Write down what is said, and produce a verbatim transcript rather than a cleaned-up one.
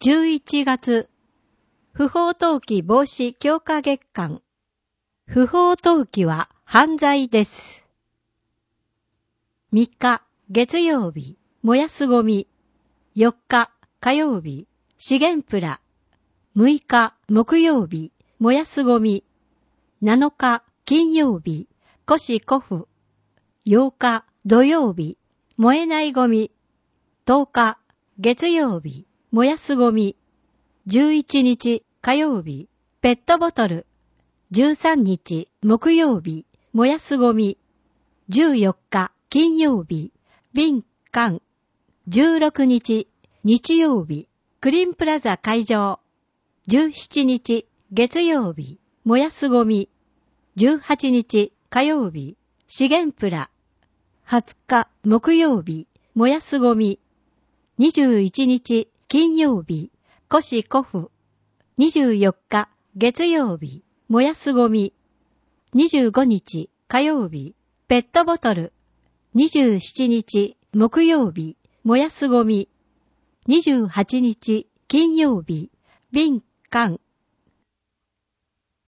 じゅういちがつ、不法投棄防止強化月間。不法投棄は犯罪です。みっか、月曜日、燃やすゴミ。よっか、火曜日、資源プラ。むいか、木曜日、燃やすゴミ。なのか、金曜日、古紙古布。ようか、土曜日、燃えないゴミ。とおか、月曜日、燃やすゴミ。じゅういちにち、火曜日、ペットボトル。じゅうさんにち、木曜日、燃やすゴミ。じゅうよっか、金曜日、瓶、缶。じゅうろくにち、日曜日、クリーンプラザ会場。じゅうしちにち、月曜日、燃やすゴミ。じゅうはちにち、火曜日、資源プラ。はつか、木曜日、燃やすゴミ。にじゅういちにち、金曜日、古紙古布。にじゅうよっか、月曜日、燃やすゴミ。にじゅうごにち、火曜日、ペットボトル。にじゅうしちにち、木曜日、燃やすゴミ。にじゅうはちにち、金曜日、瓶、缶。